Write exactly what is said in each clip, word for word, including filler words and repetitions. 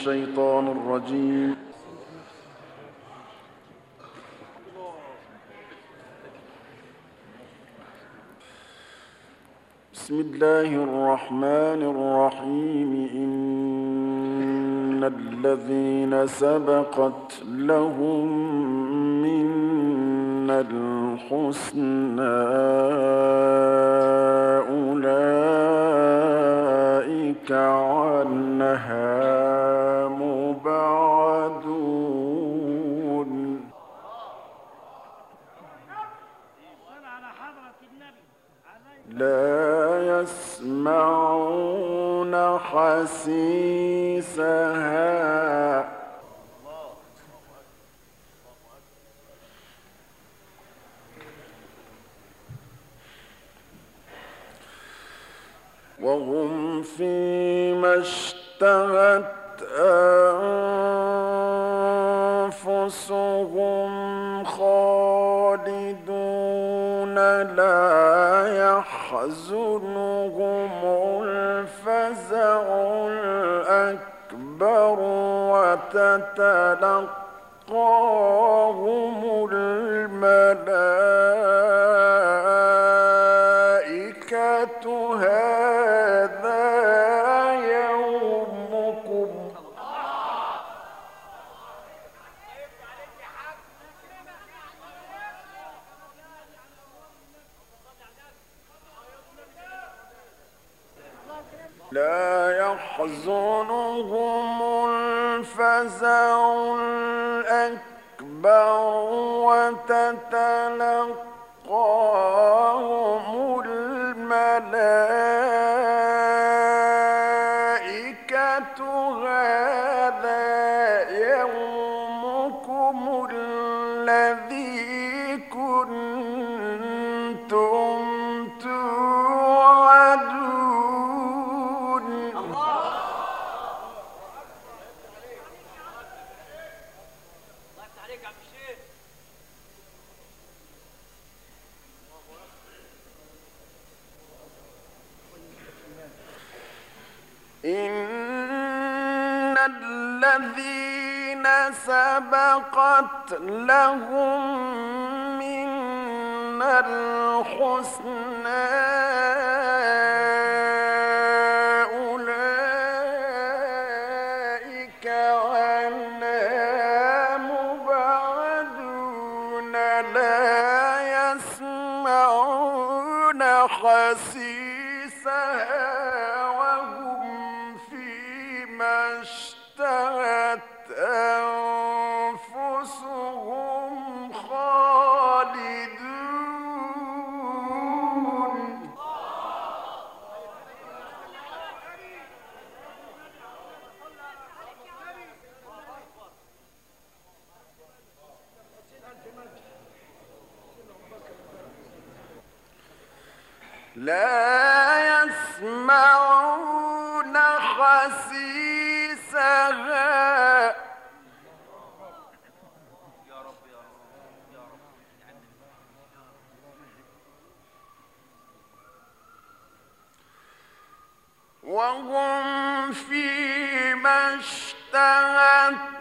الشيطان الرجيم. بسم الله الرحمن الرحيم. إن الذين سبقت لهم منا الحسنى أولئك عنها مبعدون. لا يسمعون حسيسها وهم فيما اشتهت أنفسهم خالدون. لا يحزنهم الفزع الأكبر وتتلقاهم الملائكة هذا يومكم. لا يحزنهم الفزع الأكبر وتتلقاهم الملائكة هذا يومكم الذي كنتم توعدون. إن الذين سبقت لهم منا الحسنى أولئك عنها مبعدون. لا يسمعون حسيسها اشتهت أنفسهم خالدون. لا يسمعون حسيسها وهم فيما اشتهت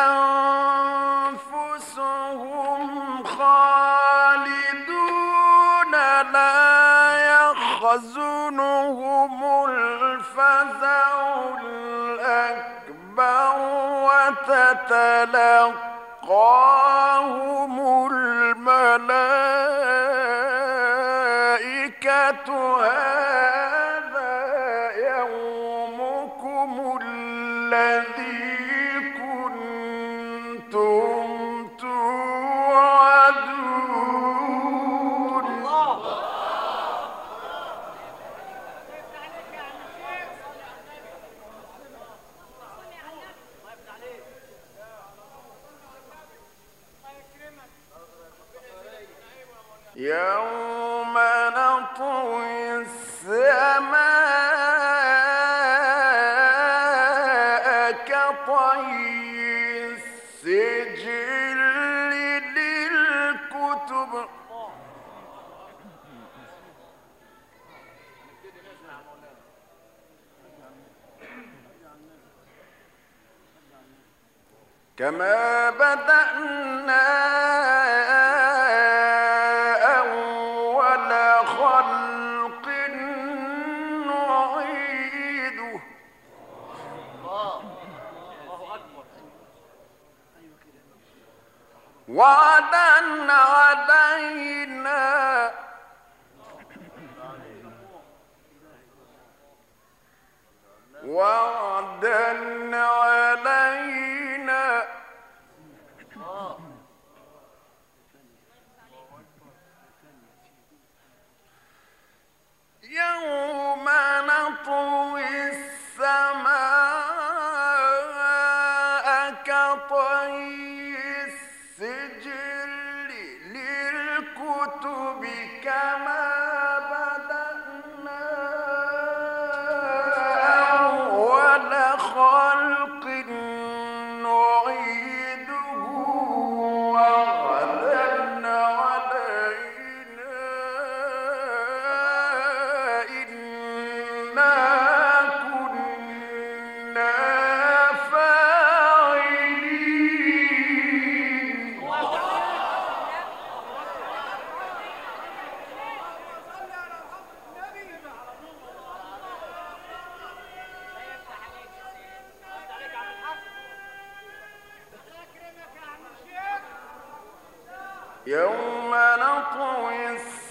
أنفسهم خالدون. لا يحزنهم الفزع الأكبر وتتلقاهم الملائكة هذا يومكم الذي كنتم توعدون. يوم نطوي السماء كطي السجل للكتب. كما بدأنا أول خلق نعيده وعدا علينا وعدا علينا يوم نطوي السماء كطي السجل للكتب كما بدأنا أول خلق نعيده وعدا علينا إنا كنا فاعلين. يوم نطوي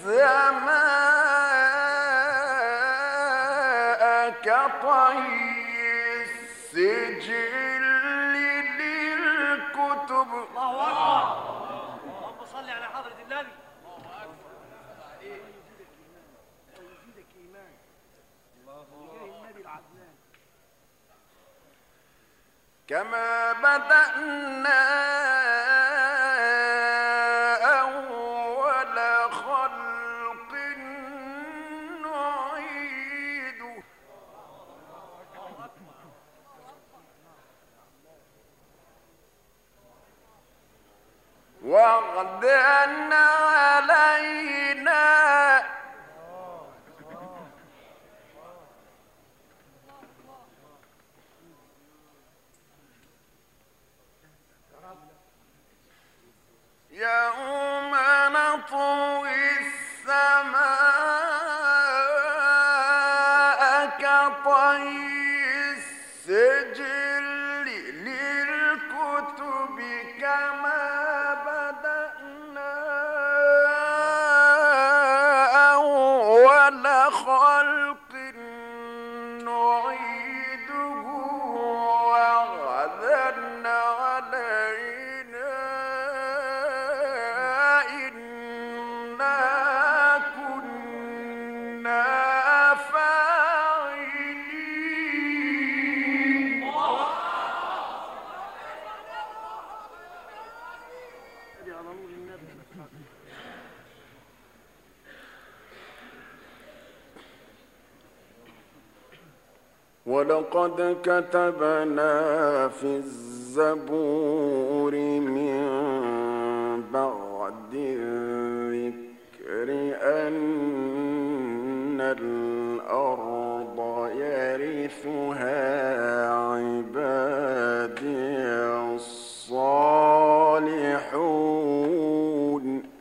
السماء كطي السجل للكتب. الله أكبر. اللهم صل على حضرة النبي. الله أكبر. يزيدك إيمان. الله النبي العدنان. كما بدأنا وعدا علينا يوم نطوي السماء كطي السجل للكتب كما بدأنا أول خلق نعيده وعدا علينا إنا كنا فاعلين. ولقد كتبنا في الزبور من بعد الذكر أن الأرض يرثها عبادي الصالحون.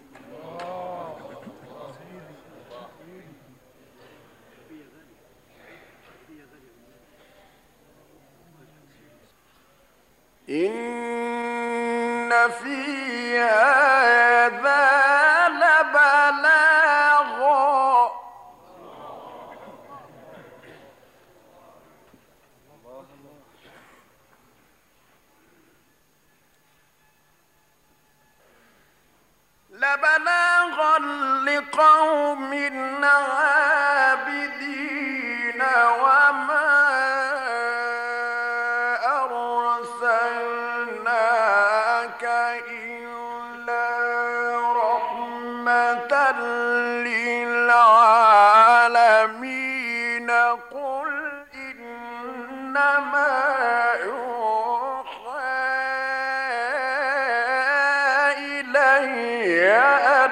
إن في هذا لبلاغا لبلاغا لقوم عابدين وما أرسلناك إلا رحمة للعالمين. قل إنما يوحى إلي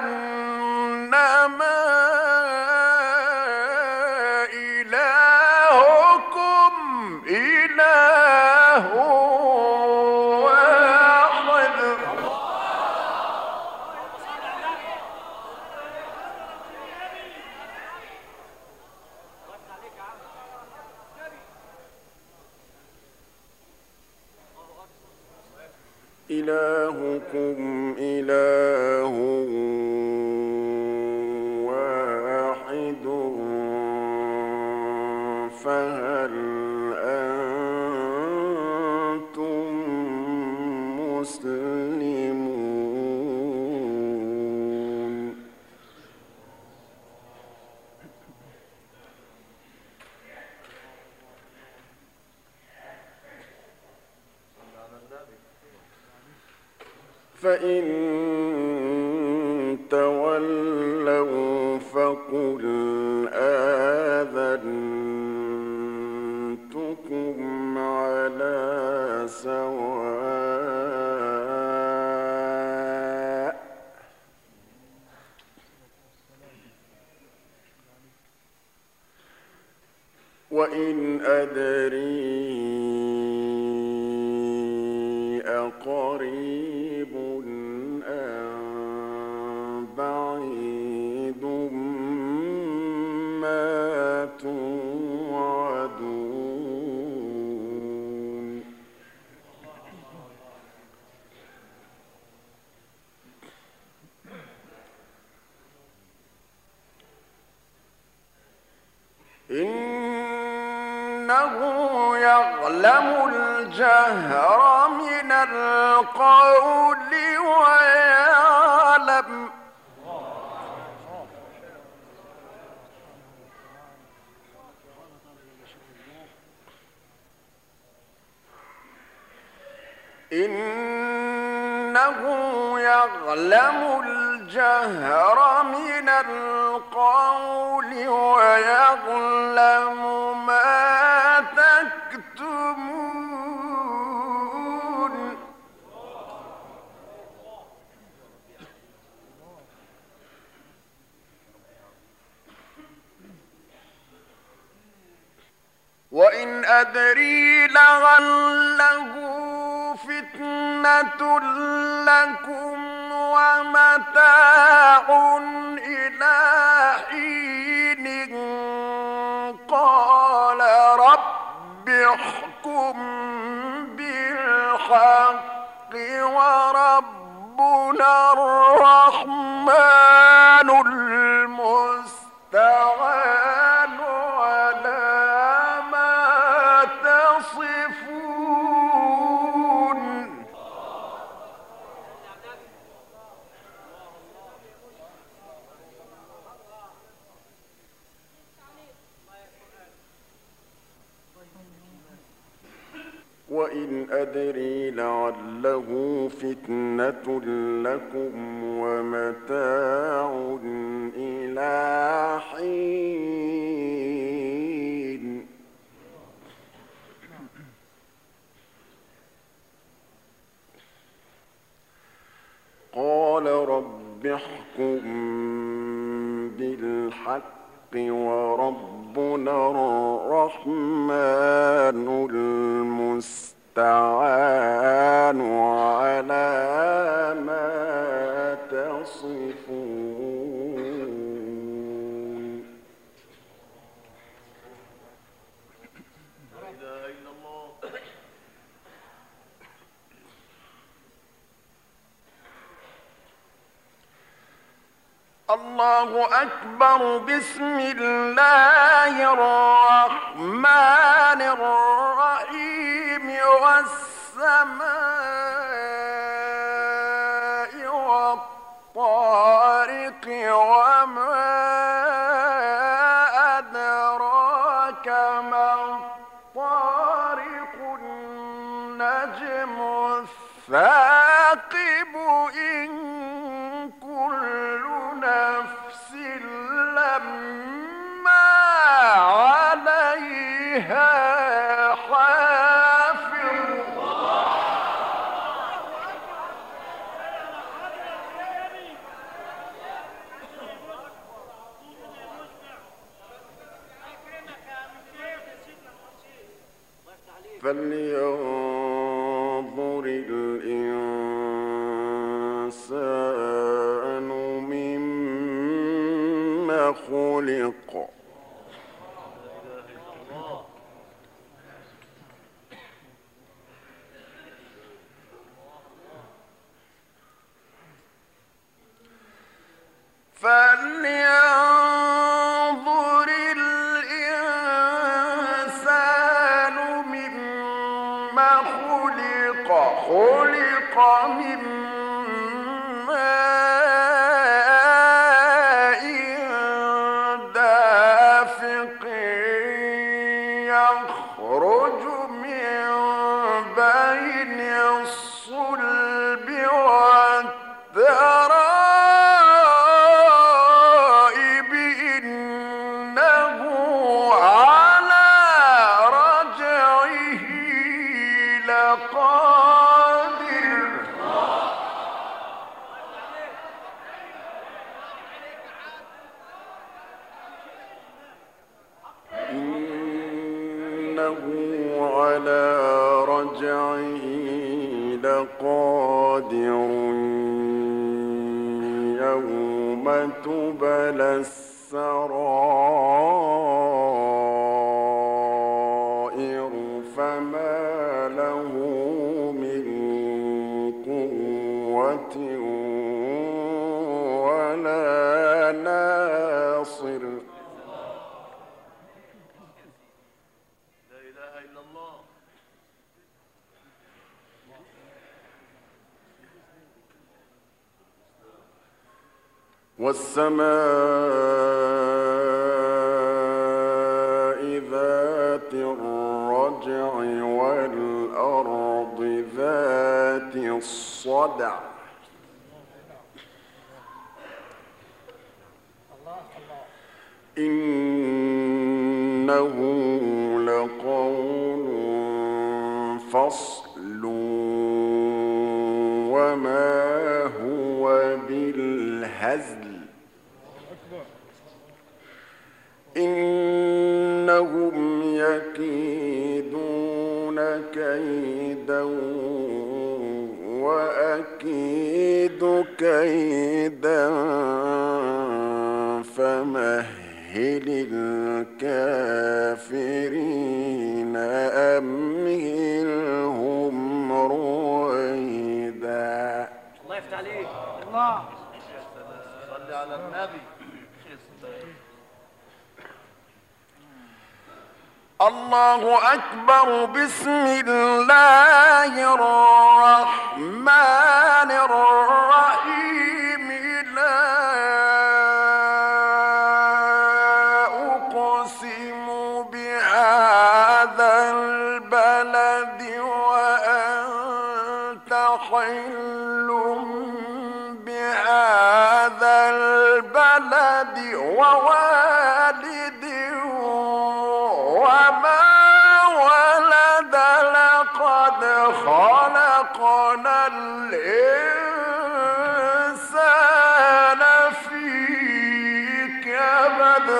أنما إلهكم إله واحد. إلهكم إله واحد فهل أنتم مسلمون فإن تولوا فقل آذنتكم على سواء وإن أدري أقريب أم بعيد ما توعدون إنه يعلم الجهر من القول ويعلم إنه يعلم الجهر من القول ويعلم ما تكتمون وإن أدري لعله فتنة لكم ومتاع إلى حين قال رب احكم بالحق وربنا الرحمن المستعان على ما تصفون وإن أدري لعله فتنة لكم ومتاع إلى حين قال رب احكم بالحق وربنا الرحمن المستعان على ما تصفون لا إله إلا الله. الله أكبر. بسم الله الرحمن الرحيم. والسماء والطارق وما أدراك ما الطارق النجم الثاقب إن كل نفس لما عليها حافظ. فلينظر الإنسان مما خلق. خلق خلق من ماء دافق يخرج من بين الصلب والترائب إنه على رجعه لقادر إنه على رجعه لقادر يوم تبلى السرائر فما له من قوة ولا ناصر. لا إله إلا الله. والسماء ذات الرجع والأرض ذات الصدع إنه لقول فصل وما هو بالهزل إنهم يكيدون كيدا وأكيد كيدا فمهل الكافرين أمهلهم رويدا. الله يفتح عليك. الله صل على النبي. الله أكبر. بسم الله الرحمن الرحيم. لا أقسم بهذا البلد وأنت حل بهذا البلد ووالد وما ولد لقد خلقنا الإنسان في كبد.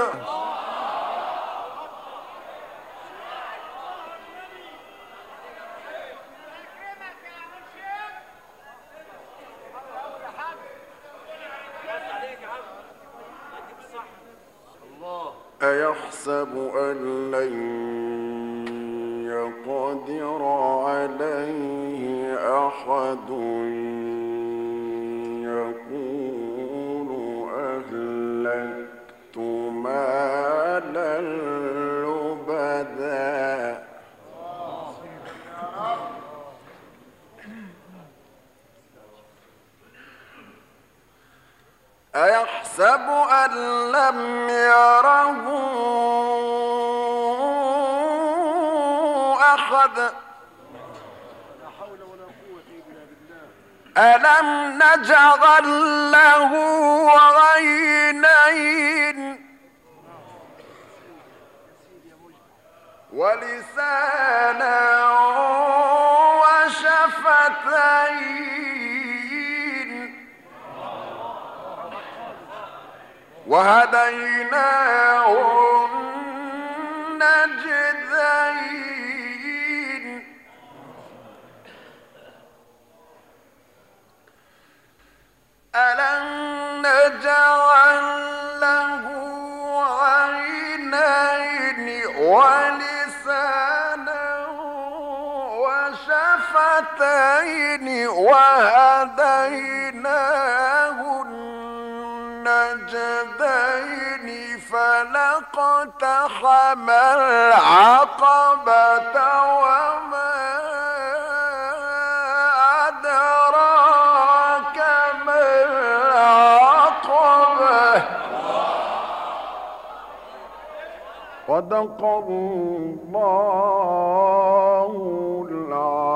أيحسب أن لن يقدر عليه أحد يقول أهلكت مالا لبدا. أيحسب أن لم يره أحد. ألم نجعل له عينين ولسانا وشفتين وهديناه النجدين. ألم نجعل له عينين ولسانا وشفتين وهديناه النجدين فلاقتحم العقبة وما صدق الله العظيم.